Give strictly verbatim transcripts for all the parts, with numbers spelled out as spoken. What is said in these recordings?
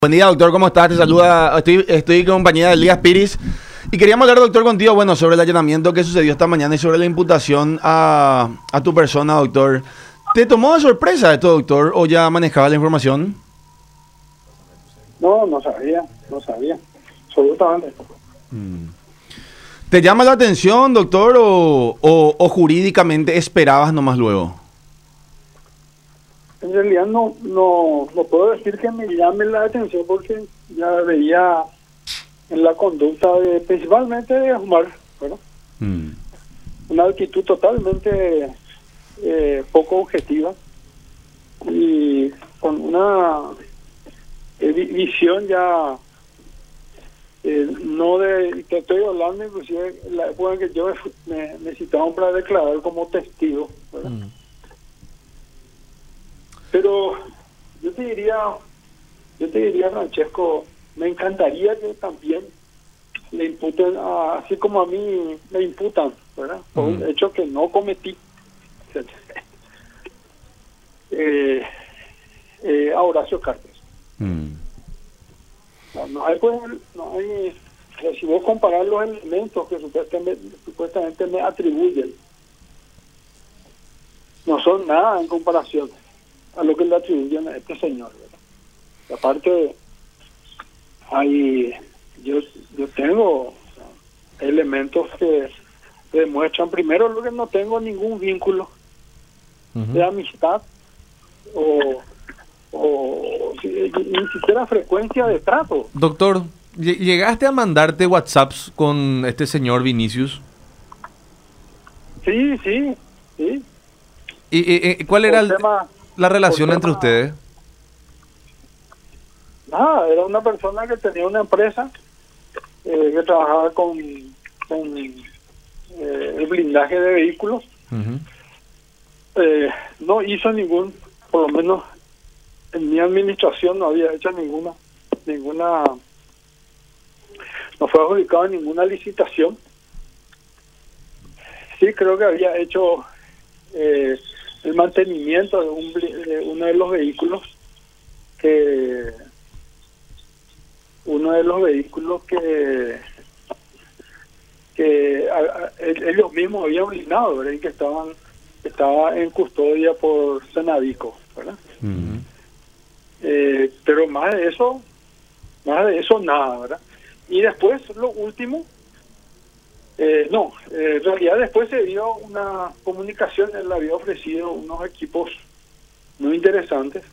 Buen día, doctor, ¿cómo estás? Te saluda, estoy, estoy en compañía de Elías Piris. Y queríamos hablar, doctor, contigo, bueno, sobre el allanamiento que sucedió esta mañana y sobre la imputación a, a tu persona, doctor. ¿Te tomó de sorpresa esto, doctor, o ya manejaba la información? No, no sabía, no sabía, absolutamente. Hmm. ¿Te llama la atención, doctor, o, o, o jurídicamente esperabas nomás luego? En realidad no, no, no puedo decir que me llame la atención porque ya veía en la conducta de, principalmente de Omar, ¿verdad? Mm. Una actitud totalmente eh, poco objetiva y con una eh, visión ya eh, no de, te estoy hablando inclusive en la época en que yo me, me citaban para declarar como testigo, ¿verdad? Mm. Pero yo te diría, yo te diría, Francesco, me encantaría que también le imputen, a, así como a mí me imputan, ¿verdad? Por un hecho que no cometí. eh, eh, a Horacio Cartes. Mm. No, no hay, pues, no hay, si vos comparar los elementos que supuestamente, supuestamente me atribuyen, no son nada en comparación a lo que le atribuyen a este señor, ¿verdad? Y aparte hay yo yo tengo o sea, elementos que demuestran primero lo que no tengo ningún vínculo uh-huh. de amistad o o ni siquiera frecuencia de trato. Doctor, ¿llegaste a mandarte WhatsApps con este señor Vinicius? Sí, sí, sí. ¿Y, y, y cuál era el tema, la relación tema, entre ustedes? Nada, era una persona que tenía una empresa eh, que trabajaba con, con eh, el blindaje de vehículos. Uh-huh. Eh, no hizo ningún, por lo menos en mi administración no había hecho ninguna, ninguna, no fue adjudicado en ninguna licitación. Sí, creo que había hecho eh, el mantenimiento de, un, de uno de los vehículos que uno de los vehículos que que a, a, ellos mismos habían blindado, ¿verdad? Y que estaban estaba en custodia por Senadico, ¿verdad? Uh-huh. eh, pero más de eso más de eso nada, ¿verdad? Y después lo último Eh, no, eh, en realidad después se dio una comunicación, él había ofrecido unos equipos muy interesantes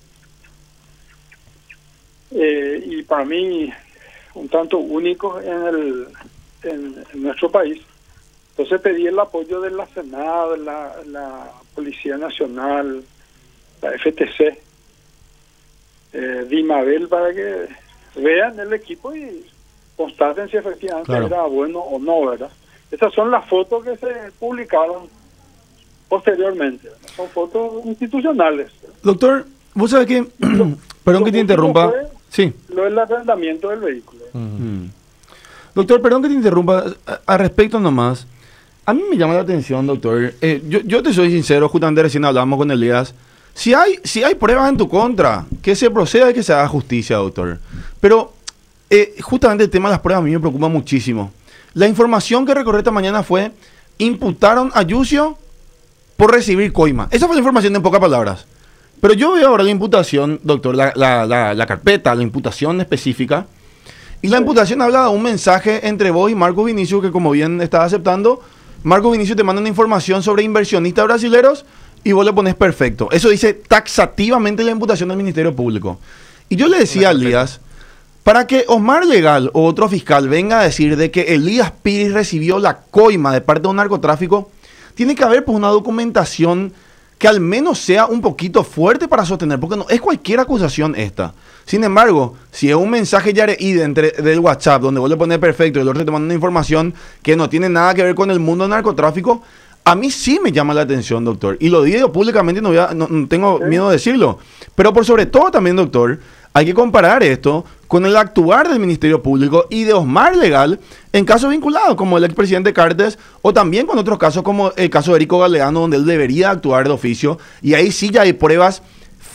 eh, y para mí un tanto únicos en, el, en, en nuestro país. Entonces pedí el apoyo de la Senado, la, la Policía Nacional, la F T C, eh, Dimabel, para que vean el equipo y constaten si efectivamente claro. era bueno o no, ¿verdad? Esas son las fotos que se publicaron posteriormente. Son fotos institucionales. Doctor, vos sabés que... perdón que te interrumpa. Sí. Lo del arrendamiento del vehículo. Uh-huh. Doctor, perdón que te interrumpa. A, a respecto nomás, a mí me llama la atención, doctor. Eh, yo, yo te soy sincero, justamente recién hablamos con Elías. Si hay, si hay pruebas en tu contra, que se proceda y que se haga justicia, doctor. Pero eh, justamente el tema de las pruebas a mí me preocupa muchísimo. La información que recorrió esta mañana fue: imputaron a Yucio por recibir coima. Esa fue la información en pocas palabras. Pero yo veo ahora la imputación, doctor, la, la, la, la carpeta, la imputación específica. Y la imputación habla de un mensaje entre vos y Marcos Vinicius, que como bien estás aceptando, Marcos Vinicius te manda una información sobre inversionistas brasileros y vos le pones perfecto. Eso dice taxativamente la imputación del Ministerio Público. Y yo le decía a Elías, para que Osmar Legal o otro fiscal venga a decir de que Elías Piris recibió la coima de parte de un narcotráfico, tiene que haber pues una documentación que al menos sea un poquito fuerte para sostener, porque no es cualquier acusación esta. Sin embargo, si es un mensaje yareíde entre del WhatsApp donde vos le pones perfecto y el otro te manda una información que no tiene nada que ver con el mundo del narcotráfico, a mí sí me llama la atención, doctor. Y lo digo públicamente, no, voy a, no, no tengo miedo de decirlo. Pero por sobre todo también, doctor, hay que comparar esto con el actuar del Ministerio Público y de Osmar Legal en casos vinculados, como el expresidente Cartes, o también con otros casos como el caso de Erico Galeano, donde él debería actuar de oficio, y ahí sí ya hay pruebas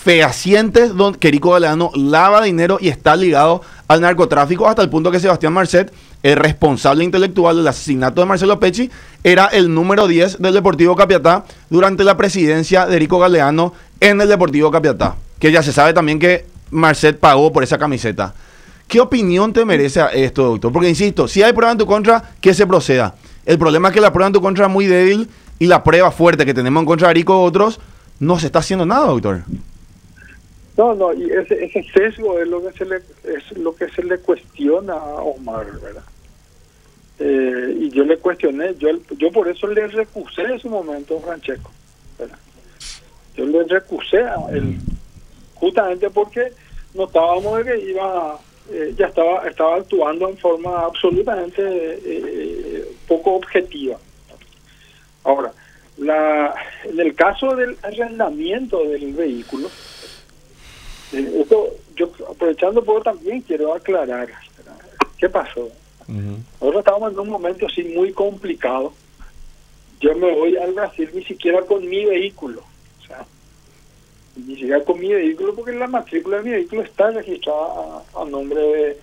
fehacientes donde que Erico Galeano lava dinero y está ligado al narcotráfico, hasta el punto que Sebastián Marcet, el responsable intelectual del asesinato de Marcelo Pecci, era el número diez del Deportivo Capiatá durante la presidencia de Erico Galeano en el Deportivo Capiatá, que ya se sabe también que Marcet pagó por esa camiseta. ¿Qué opinión te merece esto, doctor? Porque insisto, si hay prueba en tu contra, que se proceda. El problema es que la prueba en tu contra es muy débil y la prueba fuerte que tenemos en contra de Erico y otros, no se está haciendo nada, doctor. No, no, y ese, ese sesgo es lo que se le es lo que se le cuestiona a Omar, ¿verdad? Eh, y yo le cuestioné, yo yo por eso le recusé en su momento a Francesco, ¿verdad? Yo le recusé a él, justamente porque notábamos que iba, eh, ya estaba estaba actuando en forma absolutamente eh, poco objetiva. Ahora, la en el caso del arrendamiento del vehículo, eh, esto, yo aprovechando puedo también quiero aclarar, ¿verdad? ¿Qué pasó? Uh-huh. Nosotros estábamos en un momento así muy complicado. Yo me voy al Brasil ni siquiera con mi vehículo, o sea, ni siquiera con mi vehículo, porque la matrícula de mi vehículo está registrada a, a nombre de,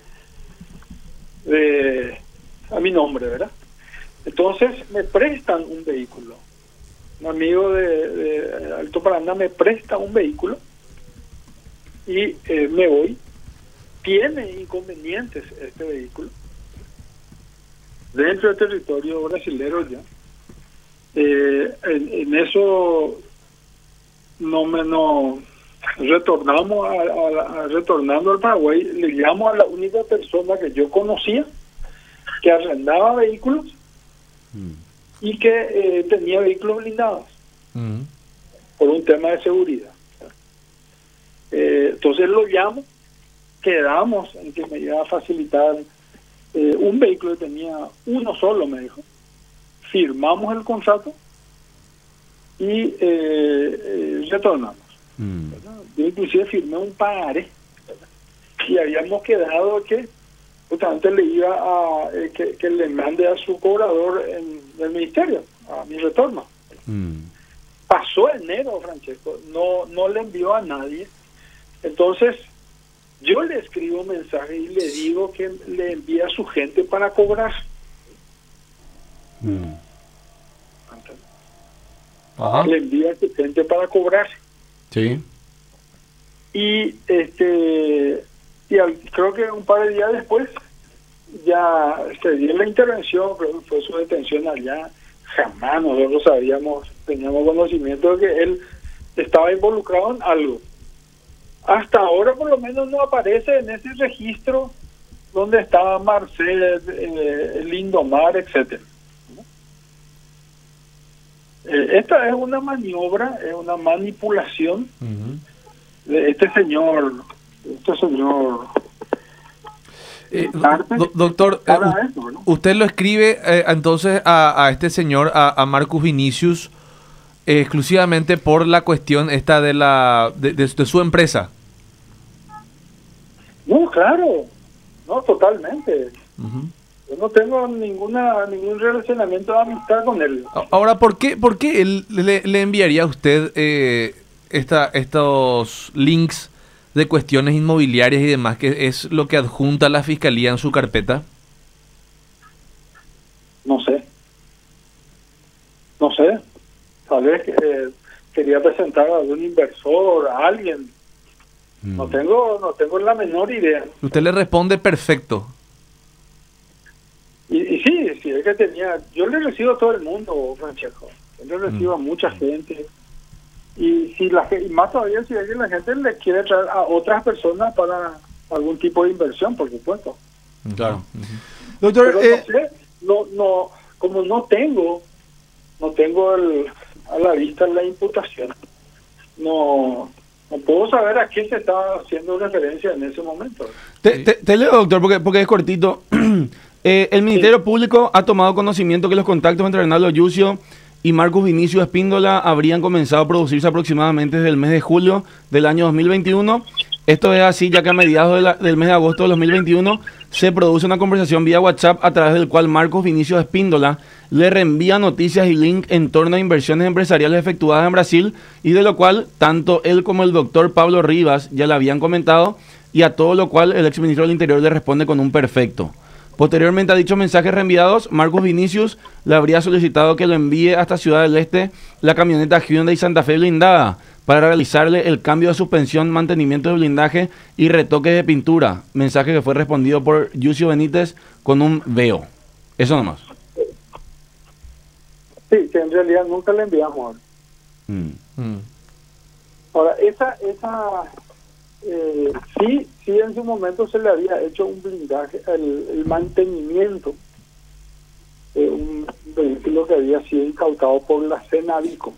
de a mi nombre, ¿verdad? Entonces me prestan un vehículo. Un amigo de, de Alto Paraná me presta un vehículo y eh, me voy. Tiene inconvenientes este vehículo dentro del territorio brasilero ya. Eh, en, en eso no me no retornamos a, a, a, retornando al Paraguay, le llamo a la única persona que yo conocía que arrendaba vehículos mm. y que eh, tenía vehículos blindados mm. por un tema de seguridad. Eh, entonces lo llamo, quedamos en que me iba a facilitar eh, un vehículo que tenía uno solo, me dijo. Firmamos el contrato y eh, eh, retornamos. Mm. Yo inclusive firmé un pagaré, ¿verdad? Y habíamos quedado que justamente le iba a eh, que, que le mande a su cobrador en el ministerio a mi retorno. Mm. Pasó enero, Francesco, no no le envió a nadie. Entonces yo le escribo un mensaje y le digo que le envía a su gente para cobrar. Mm. Ajá. Le envía a su gente para cobrar. Sí. Y este y al, creo que un par de días después ya se dio la intervención, pero fue su detención allá. Jamás nosotros sabíamos, teníamos conocimiento de que él estaba involucrado en algo. Hasta ahora por lo menos no aparece en ese registro donde estaba Marcel, eh, Lindomar, etcétera. Eh, esta es una maniobra, es una manipulación uh-huh. de este señor, este señor. Eh, do, doctor, eh, eso, ¿no? Usted lo escribe eh, entonces a, a este señor, a, a Marcus Vinicius, eh, exclusivamente por la cuestión esta de la de, de, de su empresa. No, claro, no, totalmente. Uh-huh. Yo no tengo ninguna ningún relacionamiento de amistad con él. Ahora, ¿por qué, por qué él le, le enviaría a usted eh, esta, estos links de cuestiones inmobiliarias y demás, que es lo que adjunta la Fiscalía en su carpeta? No sé. No sé. Tal vez eh, quería presentar a algún inversor, a alguien. Mm. No tengo no tengo la menor idea. Usted le responde perfecto. Y, y sí, sí, es que tenía... Yo le recibo a todo el mundo, Francesco. Yo le recibo mm. a mucha gente. Y si la y más todavía si es que la gente le quiere traer a otras personas para algún tipo de inversión, por supuesto. Claro. Uh-huh. Doctor, pero eh... no sé, no, no, como no tengo, no tengo el, a la vista la imputación, no, no puedo saber a quién se está haciendo referencia en ese momento. Te, te, te leo, doctor, porque, porque es cortito. eh, el Ministerio sí. Público ha tomado conocimiento que los contactos entre Reinaldo Yucio y Marcus Vinicius Espíndola habrían comenzado a producirse aproximadamente desde el mes de julio del año dos mil veintiuno Esto es así ya que a mediados de la, del mes de agosto de dos mil veintiuno se produce una conversación vía WhatsApp a través del cual Marcos Vinicius Espíndola le reenvía noticias y link en torno a inversiones empresariales efectuadas en Brasil y de lo cual tanto él como el doctor Pablo Rivas ya le habían comentado y a todo lo cual el exministro del Interior le responde con un perfecto. Posteriormente a dichos mensajes reenviados, Marcos Vinicius le habría solicitado que lo envíe hasta Ciudad del Este la camioneta Hyundai Santa Fe blindada para realizarle el cambio de suspensión, mantenimiento de blindaje y retoques de pintura. Mensaje que fue respondido por Yucio Benítez con un veo. Eso nomás. Sí, que en realidad nunca le enviamos. Mm. Mm. Ahora, esa, esa eh, sí, sí en su momento se le había hecho un blindaje, el, el mantenimiento de un vehículo que había sido incautado por la Senavico.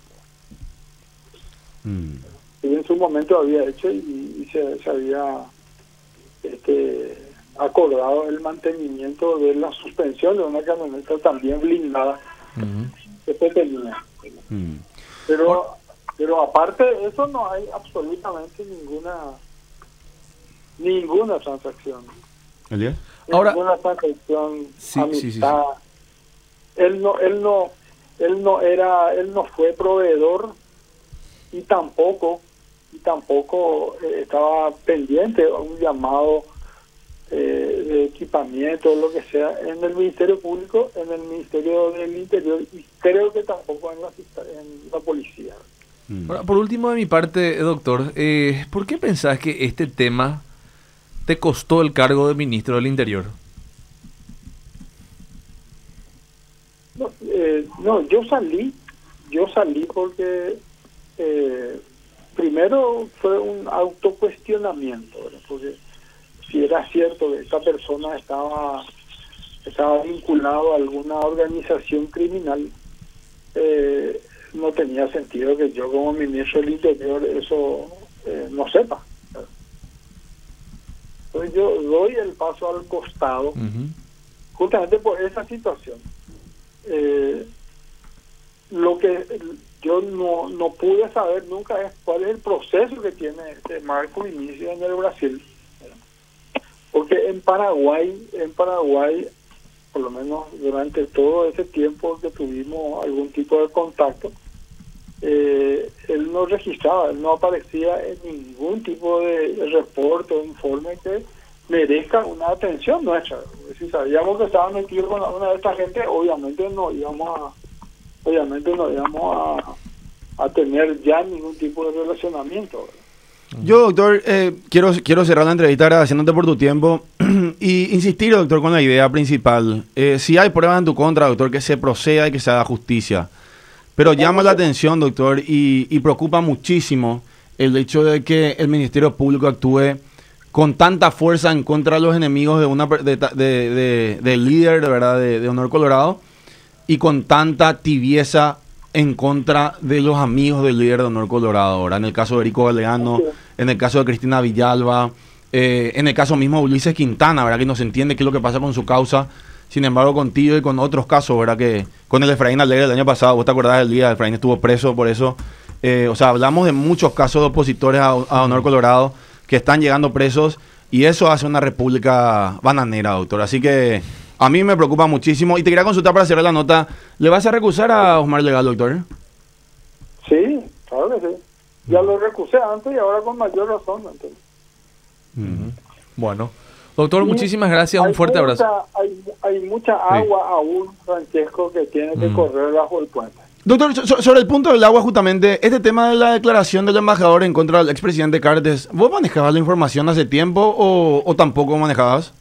Mm. Y en su momento había hecho y, y se, se había este, acordado el mantenimiento de la suspensión de una camioneta también blindada mm. que se tenía. Mm. Pero, pero aparte de eso no hay absolutamente ninguna ninguna transacción. ¿Elías? Ahora, ninguna transacción, sí, amistad. Sí, sí, sí. Él no, él no, él no era, él no fue proveedor y tampoco y tampoco eh, estaba pendiente a un llamado eh, de equipamiento o lo que sea en el Ministerio Público, en el Ministerio del Interior y creo que tampoco en la, en la policía. Ahora, por último de mi parte, doctor, eh, ¿por qué pensás que este tema te costó el cargo de ministro del Interior? No, eh, no yo salí, yo salí porque Eh, primero fue un autocuestionamiento, ¿verdad? Porque si era cierto que esta persona estaba estaba vinculado a alguna organización criminal, eh, no tenía sentido que yo como ministro del Interior eso eh, no sepa, ¿verdad? Entonces yo doy el paso al costado, uh-huh. justamente por esa situación. Eh, lo que yo no, no pude saber nunca es cuál es el proceso que tiene este Marcos Vinicius en el Brasil, porque en Paraguay en Paraguay por lo menos durante todo ese tiempo que tuvimos algún tipo de contacto, eh, él no registraba, él no aparecía en ningún tipo de reporte o informe que merezca una atención nuestra. Si sabíamos que estaba metido con alguna de esta gente, obviamente no íbamos a obviamente no íbamos a, a tener ya ningún tipo de relacionamiento. Yo, doctor, eh, quiero quiero cerrar la entrevista agradeciéndote por tu tiempo y insistir, doctor, con la idea principal. Eh, si hay pruebas en tu contra, doctor, que se proceda y que se haga justicia. Pero llama la atención, doctor, y, y preocupa muchísimo el hecho de que el Ministerio Público actúe con tanta fuerza en contra de los enemigos de una de, de, de, del líder, de verdad, de, de Honor Colorado, y con tanta tibieza en contra de los amigos del líder de Honor Colorado, ahora en el caso de Erico Galeano, en el caso de Cristina Villalba, eh, en el caso mismo de Ulises Quintana, ¿verdad? Que no se entiende qué es lo que pasa con su causa. Sin embargo, contigo y con otros casos, ¿verdad? Que con el Efraín Alegre del año pasado, vos te acordás del día, Efraín estuvo preso por eso. Eh, o sea, hablamos de muchos casos de opositores a, a Honor Colorado que están llegando presos y eso hace una república bananera, doctor. Así que a mí me preocupa muchísimo. Y te quería consultar para cerrar la nota. ¿Le vas a recusar a Osmar Legal, doctor? Sí, claro que sí. Ya lo recusé antes y ahora con mayor razón. Entonces. Uh-huh. Bueno. Doctor, y muchísimas gracias. Un fuerte mucha, abrazo. Hay, hay mucha agua sí. aún, Francesco, que tiene que mm. correr bajo el puente. Doctor, so, sobre el punto del agua, justamente, este tema de la declaración del embajador en contra del expresidente Cartes, ¿vos manejabas la información hace tiempo o, o tampoco manejabas?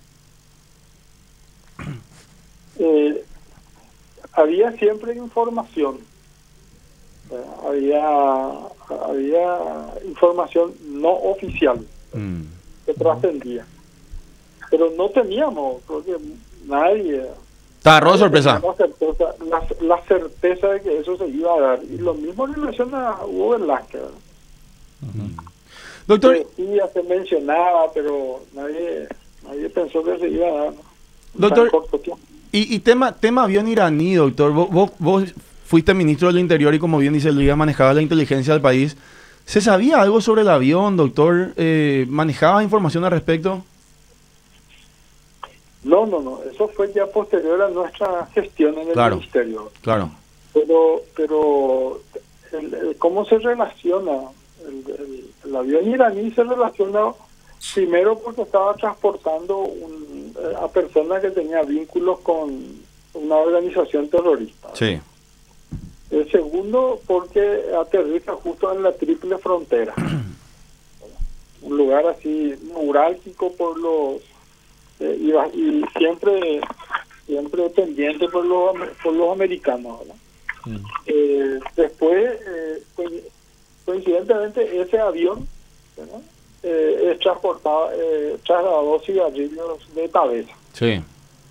Eh, había siempre información, eh, había había información no oficial mm. que trascendía, pero no teníamos, creo que nadie estaba sorpresa la certeza, la, la certeza de que eso se iba a dar, y lo mismo en relación a Hugo Velázquez. Uh-huh. Doctor, sí, ya se mencionaba, pero nadie nadie pensó que se iba a dar, ¿no? Doctor, y, y tema tema avión iraní, doctor, vos, vos, vos fuiste ministro del Interior y como bien dice el día manejaba la inteligencia del país. ¿Se sabía algo sobre el avión, doctor? Eh, ¿Manejaba información al respecto? No, no, no. Eso fue ya posterior a nuestra gestión en el claro, ministerio. Claro. Pero, pero el, el, ¿cómo se relaciona? El, el, el avión iraní se relaciona primero porque estaba transportando un, a personas que tenían vínculos con una organización terrorista. Sí. El segundo porque aterriza justo en la triple frontera. Un lugar así neurálgico por los eh, y, y siempre siempre pendiente por los por los americanos, ¿verdad? Mm. Eh, después eh, coincidentemente ese avión, ¿verdad? Eh, es transportado, eh, trasladó cigarrillos de cabeza. Sí.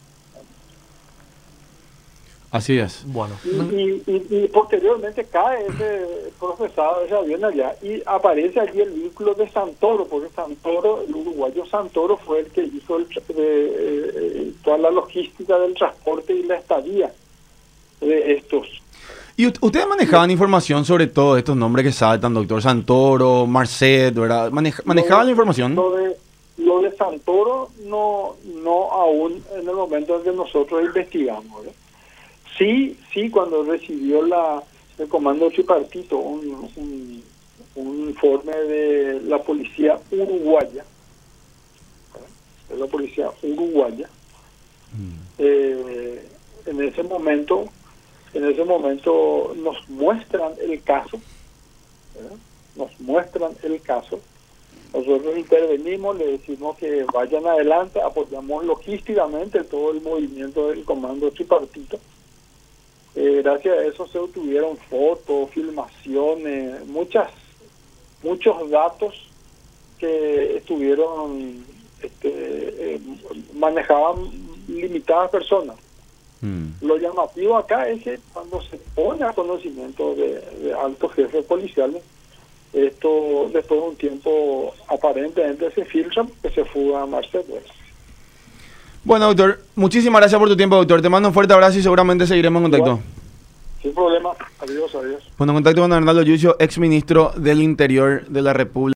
Así es. Bueno. Y, y, y, y posteriormente cae ese procesado, ese avión allá, y aparece allí el vínculo de Santoro, porque Santoro, el uruguayo Santoro, fue el que hizo el, de, eh, toda la logística del transporte y la estadía de estos. ¿Y ustedes manejaban información sobre todos estos nombres que saltan, doctor? Santoro, Marcet, ¿verdad? Maneja, ¿Manejaban la información? Lo de, lo de Santoro no, no aún en el momento en que nosotros investigamos, ¿verdad? Sí, sí, cuando recibió la el comando tripartito un, un, un informe de la policía uruguaya, de la policía uruguaya, mm. eh, en ese momento, en ese momento nos muestran el caso, ¿verdad? nos muestran el caso, nosotros intervenimos, le decimos que vayan adelante, apoyamos logísticamente todo el movimiento del comando tripartito. Eh, gracias a eso se obtuvieron fotos, filmaciones, muchas, muchos datos que estuvieron, este, eh, manejaban limitadas personas. Mm. Lo llamativo acá es que cuando se pone a conocimiento de, de altos jefes policiales, esto después de un tiempo aparentemente se filtra que se fuga a Marcet. Bueno, doctor, muchísimas gracias por tu tiempo, doctor. Te mando un fuerte abrazo y seguramente seguiremos en contacto. Igual, sin problema. Adiós, adiós. Bueno, en contacto con Arnaldo Yucio, ex ministro del Interior de la República.